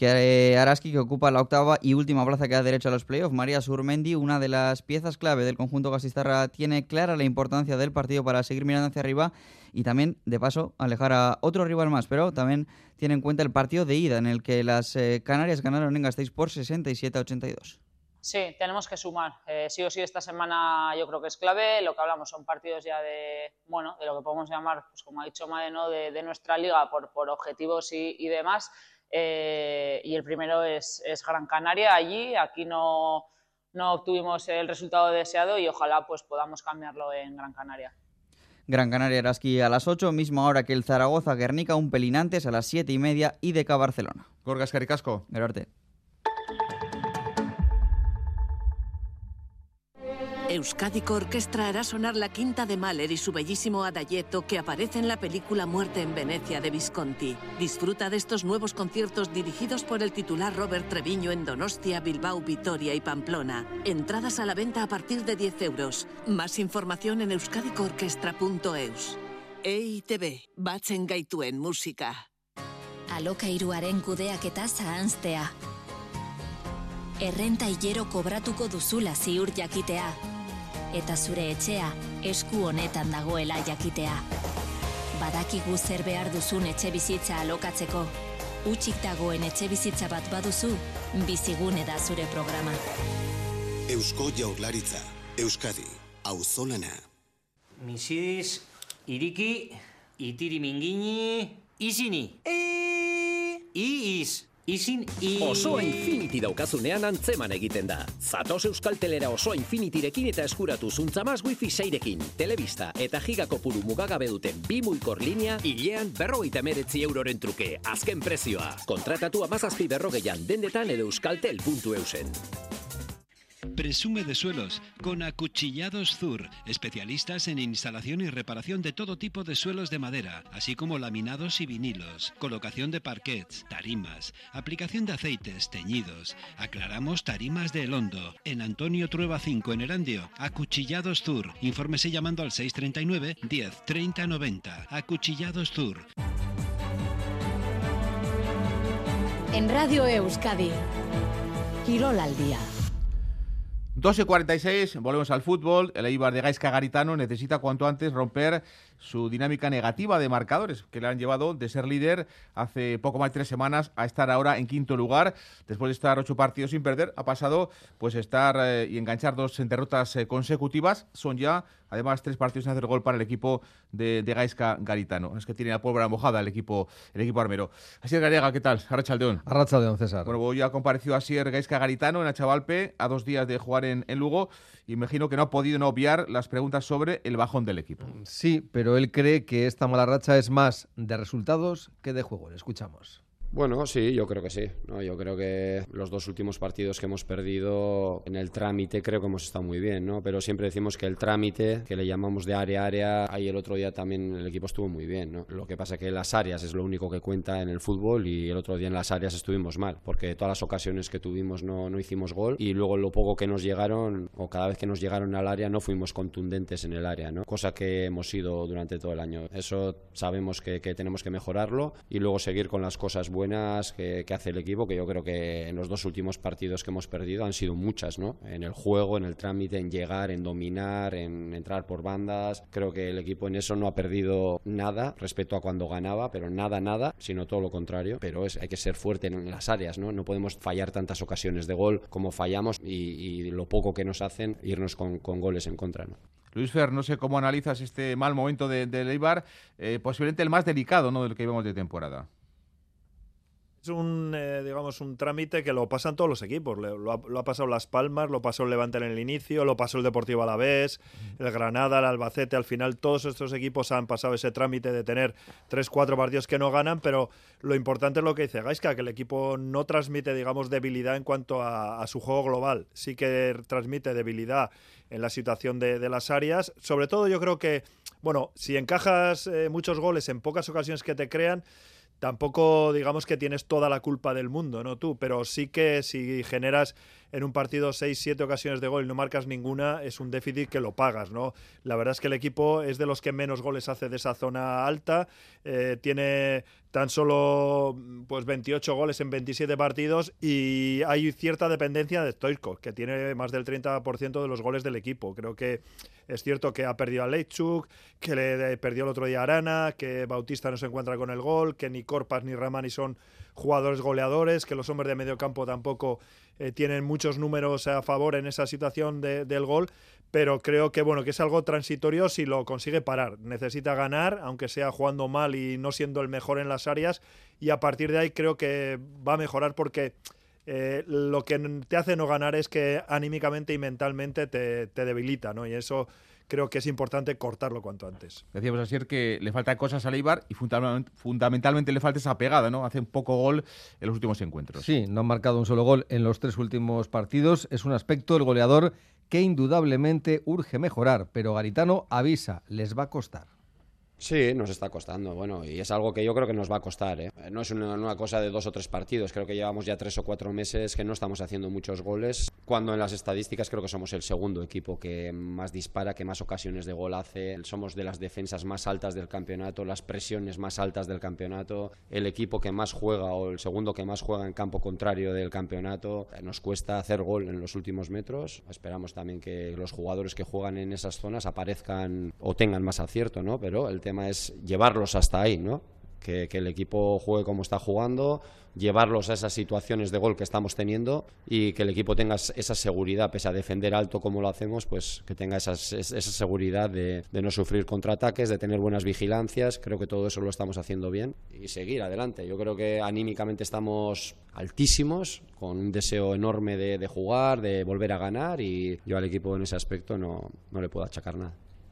S5: que Araski, que ocupa la 8ª y última plaza que da derecho a los playoffs. María Surmendi, una de las piezas clave del conjunto gasistarra, tiene clara la importancia del partido para seguir mirando hacia arriba y también, de paso, alejar a otro rival más, pero también tiene en cuenta el partido de ida, en el que las Canarias ganaron en Gasteiz por 67-82.
S9: Sí, tenemos que sumar. Sí o sí esta semana yo creo que es clave. Lo que hablamos son partidos ya de lo que podemos llamar, pues como ha dicho Made, ¿no?, de nuestra liga por objetivos y demás. Y el primero es Gran Canaria allí. Aquí no obtuvimos el resultado deseado y ojalá pues podamos cambiarlo en Gran Canaria.
S5: Gran Canaria Araski a las 8, misma hora que el Zaragoza Guernica, un pelín antes, a las 7:30, IDK Barcelona.
S2: Gorka, eskerrik asko.
S5: Gerarte.
S10: Euskadiko Orquestra hará sonar la quinta de Mahler y su bellísimo Adagietto que aparece en la película Muerte en Venecia de Visconti. Disfruta de estos nuevos conciertos dirigidos por el titular Robert Treviño en Donostia, Bilbao, Vitoria y Pamplona. Entradas a la venta a partir de 10 euros. Más información en euskadikoorkestra.eus. EITB, batzen gaituen musika.
S1: Alokairuaren kudeaketa zahanztea. Errenta hilero kobratuko duzula ziur jakitea. Eta zure etxea esku honetan dagoela jakitea. Badakigu zer behar duzun etxe bizitza alokatzeko. Hutsik dagoen etxe bizitza bat baduzu, Bizigune da zure programa.
S11: Eusko Jaurlaritza, Euskadi, auzolana.
S12: Misiz, iriki, itiri mingini, izini. Iiz. Izin
S13: Osoa Infinity daukazunean antzeman egiten da. Zatoz Euskaltelera Osoa Infinityrekin eta eskuratu zuntzamaz wifi 6rekin, telebista eta gigakopuru mugagabe duten 2 muikor linea, hilean 59 euroren truke, azken prezioa. Kontratatu 1740 dendetan edo euskaltel.eusen.
S14: Presume de suelos con Acuchillados Zur, especialistas en instalación y reparación de todo tipo de suelos de madera, así como laminados y vinilos, colocación de parquets, tarimas, aplicación de aceites, teñidos. Aclaramos tarimas de Elondo, en Antonio Trueba 5 en Erandio. Acuchillados Zur, infórmese llamando al 639 10 30 90. Acuchillados Zur.
S1: En Radio Euskadi, Kirol al día.
S2: 2:46, volvemos al fútbol. El Eibar de Gaizka Garitano necesita cuanto antes romper su dinámica negativa de marcadores, que le han llevado de ser líder hace poco más de 3 semanas a estar ahora en 5º lugar. Después de estar 8 partidos sin perder, ha pasado pues estar y enganchar 2 derrotas consecutivas. Son ya, además, 3 partidos sin hacer gol para el equipo de Gaizka Garitano. Es que tiene la pólvora mojada el equipo armero. Asier Garega, ¿qué tal? Arratsaldeon.
S15: Arratsaldeon, César.
S2: Bueno, hoy ha comparecido Asier Gaizka Garitano en Achavalpe a 2 días de jugar en Lugo. Imagino que no ha podido no obviar las preguntas sobre el bajón del equipo.
S15: Sí, pero él cree que esta mala racha es más de resultados que de juego. Le escuchamos.
S16: Bueno, sí, yo creo que sí, ¿no? Yo creo que los 2 últimos partidos que hemos perdido en el trámite creo que hemos estado muy bien, ¿no? Pero siempre decimos que el trámite, que le llamamos de área a área, ahí el otro día también el equipo estuvo muy bien, ¿no? Lo que pasa es que las áreas es lo único que cuenta en el fútbol y el otro día en las áreas estuvimos mal, porque todas las ocasiones que tuvimos no hicimos gol y luego lo poco que nos llegaron, o cada vez que nos llegaron al área, no fuimos contundentes en el área, ¿no? Cosa que hemos sido durante todo el año. Eso sabemos que tenemos que mejorarlo y luego seguir con las cosas buenas que hace el equipo, que yo creo que en los 2 últimos partidos que hemos perdido han sido muchas, ¿no? En el juego, en el trámite, en llegar, en dominar, en entrar por bandas. Creo que el equipo en eso no ha perdido nada respecto a cuando ganaba, pero nada, sino todo lo contrario. Pero hay que ser fuerte en las áreas, ¿no? No podemos fallar tantas ocasiones de gol como fallamos y lo poco que nos hacen irnos con goles en contra, ¿no?
S2: Luis Fer, no sé cómo analizas este mal momento del Eibar, posiblemente el más delicado, ¿no?, del que vemos de temporada.
S17: Es un trámite que lo pasan todos los equipos. Lo ha pasado Las Palmas, lo pasó el Levante en el inicio, lo pasó el Deportivo Alavés, el Granada, el Albacete. Al final todos estos equipos han pasado ese trámite de tener 3-4 partidos que no ganan, pero lo importante es lo que dice Gaizka, que el equipo no transmite, debilidad en cuanto a su juego global. Sí que transmite debilidad en la situación de las áreas. Sobre todo yo creo que, si encajas muchos goles en pocas ocasiones que te crean, tampoco que tienes toda la culpa del mundo, ¿no? Tú, pero sí que si generas en un partido 6-7 ocasiones de gol y no marcas ninguna, es un déficit que lo pagas, ¿no? La verdad es que el equipo es de los que menos goles hace de esa zona alta, tiene tan solo 28 goles en 27 partidos y hay cierta dependencia de Stoichkov, que tiene más del 30% de los goles del equipo. Creo que es cierto que ha perdido a Leitzuk, que le perdió el otro día a Arana, que Bautista no se encuentra con el gol, que ni Korpas ni Ramani son jugadores goleadores, que los hombres de medio campo tampoco tienen muchos números a favor en esa situación del gol, pero creo que que es algo transitorio si lo consigue parar. Necesita ganar, aunque sea jugando mal y no siendo el mejor en las áreas, y a partir de ahí creo que va a mejorar porque lo que te hace no ganar es que anímicamente y mentalmente te debilita, ¿no? Y eso creo que es importante cortarlo cuanto antes.
S2: Decíamos ayer que le faltan cosas al Eibar y fundamentalmente le falta esa pegada, ¿no? Hace un poco gol en los últimos encuentros.
S15: Sí, no han marcado un solo gol en los 3 últimos partidos. Es un aspecto, el goleador, que indudablemente urge mejorar, pero Garitano avisa, les va a costar.
S16: Sí, nos está costando, bueno, y es algo que yo creo que nos va a costar, ¿eh? No es una cosa de 2 o 3 partidos, creo que llevamos ya 3 o 4 meses que no estamos haciendo muchos goles, cuando en las estadísticas creo que somos el segundo equipo que más dispara, que más ocasiones de gol hace, somos de las defensas más altas del campeonato, las presiones más altas del campeonato, el equipo que más juega o el segundo que más juega en campo contrario del campeonato, nos cuesta hacer gol en los últimos metros, esperamos también que los jugadores que juegan en esas zonas aparezcan o tengan más acierto, ¿no? Pero el tema es llevarlos hasta ahí, ¿no? Que el equipo juegue como está jugando, llevarlos a esas situaciones de gol que estamos teniendo y que el equipo tenga esa seguridad, pese a defender alto como lo hacemos, pues que tenga esa seguridad de no sufrir contraataques, de tener buenas vigilancias. Creo que todo eso lo estamos haciendo bien y seguir adelante. Yo creo que anímicamente estamos altísimos, con un deseo enorme de jugar, de volver a ganar, y yo al equipo en ese aspecto no le puedo achacar nada.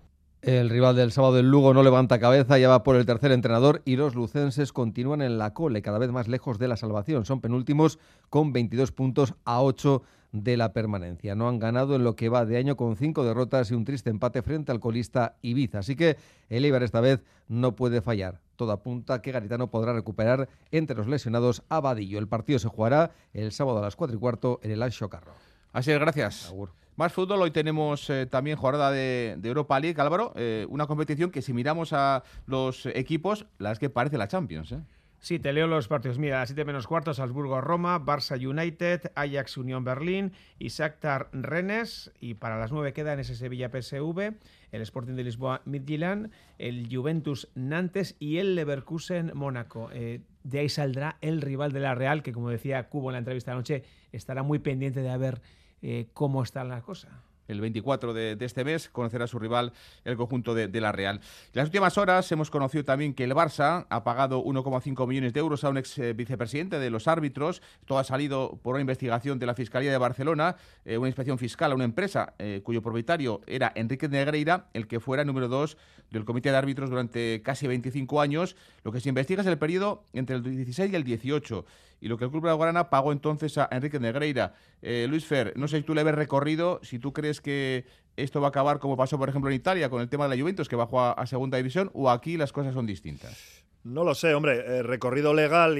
S15: El rival del sábado, el Lugo, no levanta cabeza, ya va por el tercer entrenador y los lucenses continúan en la cole, cada vez más lejos de la salvación. Son penúltimos con 22 puntos a 8 de la permanencia. No han ganado en lo que va de año, con 5 derrotas y un triste empate frente al colista Ibiza. Así que el Eibar esta vez no puede fallar. Todo apunta que Garitano podrá recuperar entre los lesionados a Vadillo. El partido se jugará el sábado a las 4:15 en el Anxo Carro.
S2: Así es, gracias.
S15: Agur.
S2: Más fútbol, hoy tenemos también jornada de Europa League, Álvaro, una competición que si miramos a los equipos, la es que parece la Champions, ¿eh?
S3: Sí, te leo los partidos. Mira, a las 7:15, Salzburgo-Roma, Barça United, Ajax-Unión Berlín y Shakhtar-Rennes. Y para las 9 queda en ese Sevilla-PSV, el Sporting de Lisboa-Midtjylland, el Juventus-Nantes y el Leverkusen-Mónaco. De ahí saldrá el rival de la Real, que como decía Cubo en la entrevista de anoche, estará muy pendiente de ver cómo está la cosa.
S2: El 24 de este mes conocerá a su rival, el conjunto de la Real. En las últimas horas hemos conocido también que el Barça ha pagado 1,5 millones de euros a un ex vicepresidente de los árbitros. Todo ha salido por una investigación de la Fiscalía de Barcelona, una inspección fiscal a una empresa cuyo propietario era Enrique Negreira, el que fuera número 2 del comité de árbitros durante casi 25 años. Lo que se investiga es el periodo entre el 16 y el 18. Y lo que el Club Blaugrana pagó entonces a Enrique Negreira. Luis Fer, no sé si tú le ves recorrido, si tú crees que esto va a acabar como pasó, por ejemplo, en Italia con el tema de la Juventus, que bajó a segunda división, o aquí las cosas son distintas.
S17: No lo sé, hombre, recorrido legal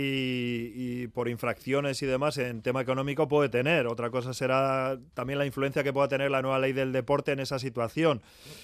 S17: y por infracciones y demás en tema económico puede tener. Otra cosa será también la influencia que pueda tener la nueva ley del deporte en esa situación.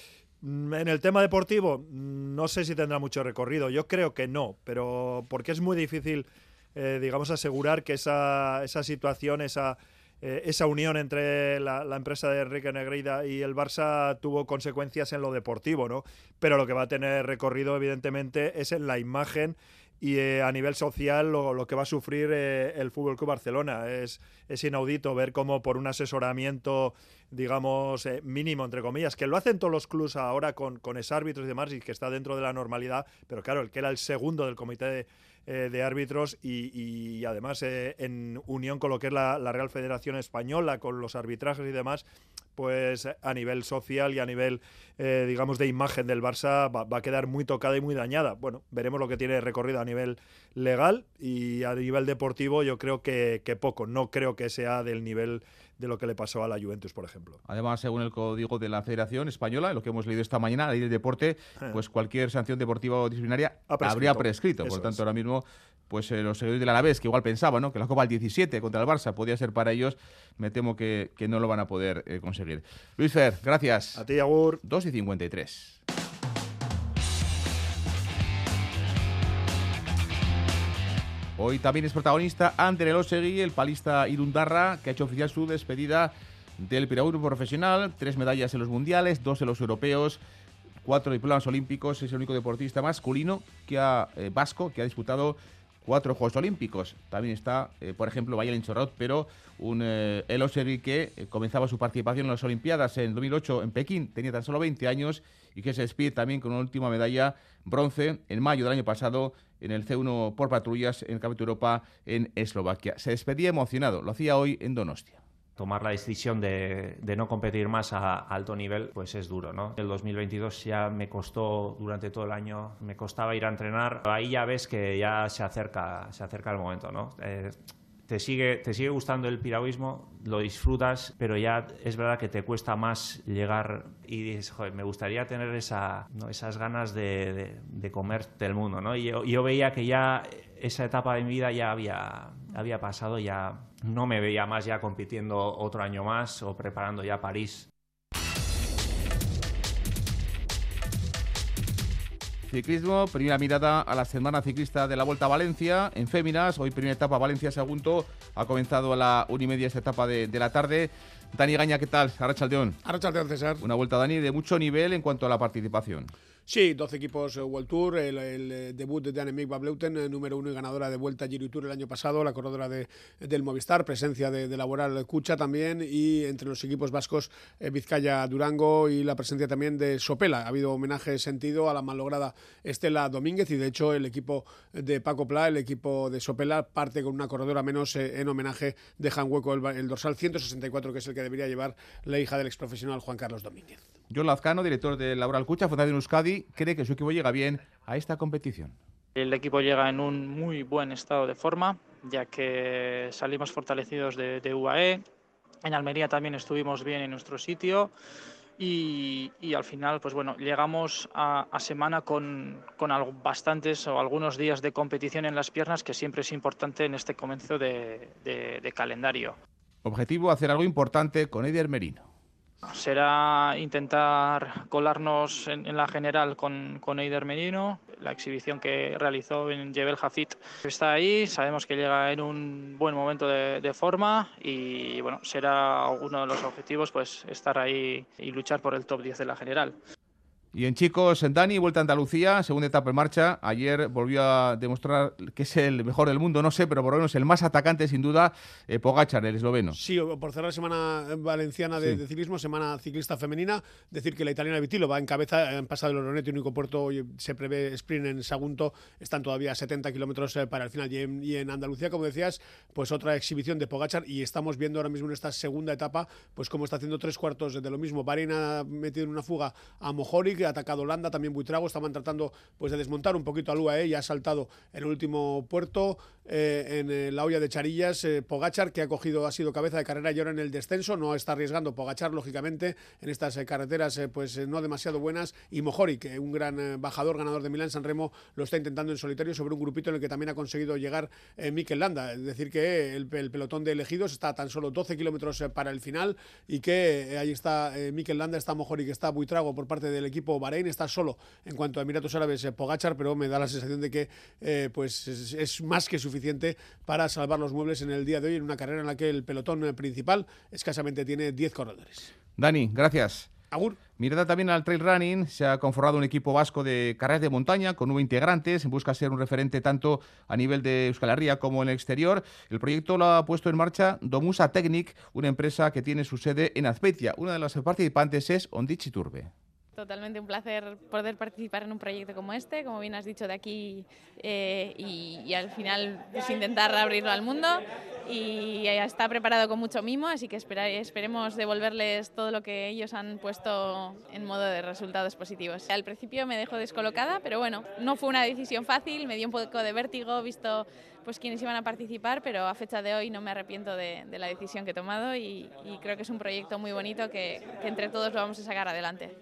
S17: En el tema deportivo, no sé si tendrá mucho recorrido. Yo creo que no, pero porque es muy difícil, digamos, asegurar que esa situación, esa unión entre la empresa de Enrique Negreira y el Barça tuvo consecuencias en lo deportivo, ¿no? Pero lo que va a tener recorrido, evidentemente, es en la imagen y a nivel social lo que va a sufrir el Fútbol Club Barcelona. Es inaudito ver cómo por un asesoramiento, digamos, mínimo, entre comillas, que lo hacen todos los clubs ahora con exárbitros y demás, y que está dentro de la normalidad, pero claro, el que era el segundo del comité de árbitros y además en unión con lo que es la Real Federación Española, con los arbitrajes y demás, pues a nivel social y a nivel, digamos, de imagen del Barça va a quedar muy tocada y muy dañada. Bueno, veremos lo que tiene recorrido a nivel legal, y a nivel deportivo yo creo que poco. No creo que sea del nivel de lo que le pasó a la Juventus, por ejemplo.
S2: Además, según el código de la Federación Española, lo que hemos leído esta mañana, la ley del deporte, pues cualquier sanción deportiva o disciplinaria habría prescrito. Por lo tanto, ahora mismo, pues los seguidores del Alavés, que igual pensaban, ¿no?, que la Copa del 17 contra el Barça podía ser para ellos, me temo que no lo van a poder conseguir. Luis Fer, gracias.
S17: A ti, Agur.
S2: 2:53. Hoy también es protagonista Ander Elosegui, el palista irundarra, que ha hecho oficial su despedida del piragüismo profesional. 3 medallas en los mundiales, 2 en los europeos, 4 diplomas olímpicos. Es el único deportista masculino vasco que ha disputado 4 Juegos Olímpicos. También está, por ejemplo, Bayern Chorrot, pero un Elosegui que comenzaba su participación en las Olimpiadas en 2008 en Pekín, tenía tan solo 20 años, y que se despide también con una última medalla bronce en mayo del año pasado en el C1 por patrullas en el Campeonato de Europa en Eslovaquia. Se despedía emocionado, lo hacía hoy en Donostia.
S6: Tomar la decisión de no competir más a alto nivel, pues es duro, ¿no? El 2022 ya me costó, durante todo el año, me costaba ir a entrenar. Ahí ya ves que ya se acerca el momento, ¿no? te sigue gustando el piragüismo, lo disfrutas, pero ya es verdad que te cuesta más llegar y dices, joder, me gustaría tener esas ganas de comerte el mundo, ¿no? Y yo veía que ya esa etapa de mi vida ya había pasado, ya no me veía más ya compitiendo otro año más o preparando ya París.
S2: Ciclismo, primera mirada a la semana ciclista de la Vuelta a Valencia. En féminas, hoy primera etapa Valencia-Sagunto. Ha comenzado a la 1:30 esta etapa de la tarde. Dani Gaña, ¿qué tal? Arratsaldeon.
S18: Arratsaldeon, César.
S2: Una vuelta, Dani, de mucho nivel en cuanto a la participación.
S18: Sí, 12 equipos World Tour, el debut de Annemiek van Vleuten, número 1 y ganadora de Vuelta Giro y Tour el año pasado, la corredora del Movistar, presencia de Laboral Cucha también, y entre los equipos vascos Vizcaya Durango y la presencia también de Sopela. Ha habido homenaje sentido a la malograda Estela Domínguez y de hecho el equipo de Paco Pla, el equipo de Sopela, parte con una corredora menos en homenaje, dejan hueco el dorsal 164, que es el que debería llevar la hija del exprofesional Juan Carlos Domínguez.
S2: John Lazcano, director de Laboral Cucha, Fundación Euskadi, cree que su equipo llega bien a esta competición.
S19: El equipo llega en un muy buen estado de forma, ya que salimos fortalecidos de UAE. En Almería también estuvimos bien en nuestro sitio y al final, pues bueno, llegamos a semana con bastantes o algunos días de competición en las piernas, que siempre es importante en este comienzo de calendario.
S2: Objetivo, hacer algo importante con Eider Merino.
S19: Será intentar colarnos en la general con Eider Merino. La exhibición que realizó en Jebel Hafid está ahí. Sabemos que llega en un buen momento de forma y bueno, será uno de los objetivos, pues estar ahí y luchar por el top 10 de la general.
S2: Y en chicos, en Dani, Vuelta a Andalucía, segunda etapa en marcha. Ayer volvió a demostrar que es el mejor del mundo, no sé, pero por lo menos el más atacante, sin duda, Pogačar, el esloveno.
S18: Sí, por cerrar semana valenciana de ciclismo, semana ciclista femenina, decir que la italiana Vitilo va en cabeza, han pasado el Oroneto, único puerto, y se prevé sprint en Sagunto, están todavía 70 kilómetros para el final. Y en Andalucía, como decías, pues otra exhibición de Pogačar, y estamos viendo ahora mismo en esta segunda etapa, pues cómo está haciendo 3/4 de lo mismo. Bahrein ha metido en una fuga a Mohoric, ha atacado Holanda, también Buitrago, estaban tratando pues de desmontar un poquito al UAE y ha saltado en el último puerto en la olla de Charillas. Pogačar, que ha sido cabeza de carrera y ahora en el descenso, no está arriesgando Pogačar, lógicamente, en estas carreteras pues no demasiado buenas, y Mohoric, un gran bajador, ganador de Milán-San Remo, lo está intentando en solitario sobre un grupito en el que también ha conseguido llegar Mikel Landa. Es decir, que el pelotón de elegidos está a tan solo 12 kilómetros para el final y que ahí está Mikel Landa, está Mohoric, está Buitrago por parte del equipo Bahrein, está solo en cuanto a Emiratos Árabes Pogačar, pero me da la sensación de que pues es más que suficiente para salvar los muebles en el día de hoy, en una carrera en la que el pelotón principal escasamente tiene 10 corredores.
S2: Dani, gracias.
S18: Agur.
S2: Mirada también al trail running, se ha conformado un equipo vasco de carreras de montaña con 9 integrantes, busca ser un referente tanto a nivel de Euskal Herria como en el exterior. El proyecto lo ha puesto en marcha Domusa Technic, una empresa que tiene su sede en Azpeitia. Una de las participantes es Ondich Iturbe.
S20: Totalmente un placer poder participar en un proyecto como este, como bien has dicho, de aquí y al final pues, intentar abrirlo al mundo, y está preparado con mucho mimo, así que esperemos devolverles todo lo que ellos han puesto en modo de resultados positivos. Al principio me dejó descolocada, pero bueno, no fue una decisión fácil, me dio un poco de vértigo visto pues quiénes iban a participar, pero a fecha de hoy no me arrepiento de la decisión que he tomado y creo que es un proyecto muy bonito que entre todos lo vamos a sacar adelante.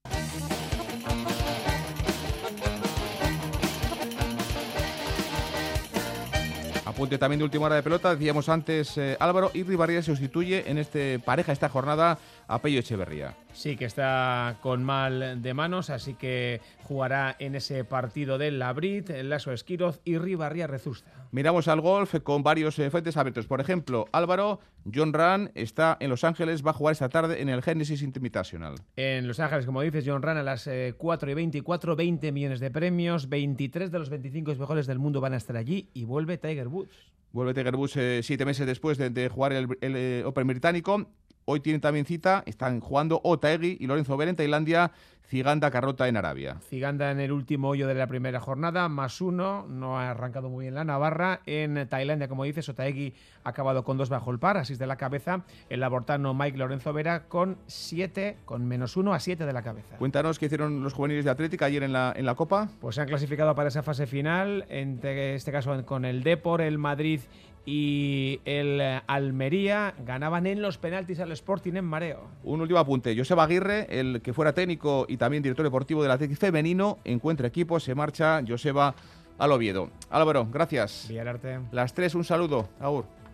S2: Apunte también de última hora de pelota, decíamos antes, Álvaro Irribarría se sustituye en esta jornada a Pello Echeverría.
S3: Sí, que está con mal de manos, así que jugará en ese partido del Labrit, Lasso Esquiroz y Irribarría Rezusta.
S2: Miramos al golf con varios frentes abiertos. Por ejemplo, Álvaro, John Ram está en Los Ángeles, va a jugar esta tarde en el Genesis Invitational.
S3: En Los Ángeles, como dices, John Ram a las 4:24, 20 millones de premios, 23 de los 25 mejores del mundo van a estar allí y vuelve Tiger Woods.
S2: Vuelve Tiger Woods 7 meses después de jugar el Open británico. Hoy tienen también cita, están jugando Otaegui y Lorenzo Ver en Tailandia, Ciganda Carrota en Arabia.
S3: Ciganda en el último hoyo de la primera jornada, +1, no ha arrancado muy bien la Navarra. En Tailandia, como dices, Otaegui ha acabado con 2 bajo el par, así es de la cabeza. El labortano Mike Lorenzo Vera con -1 a 7 de la cabeza.
S2: Cuéntanos qué hicieron los juveniles de Atlética ayer en la Copa.
S3: Pues se han clasificado para esa fase final, en este caso con el Depor, el Madrid y el Almería ganaban en los penaltis al Sporting en mareo.
S2: Un último apunte. Joseba Aguirre, el que fuera técnico y también director deportivo del Athletic femenino, encuentra equipo, se marcha Joseba al Oviedo. Álvaro, gracias.
S3: Villararte.
S2: Las 3, un saludo. Agur.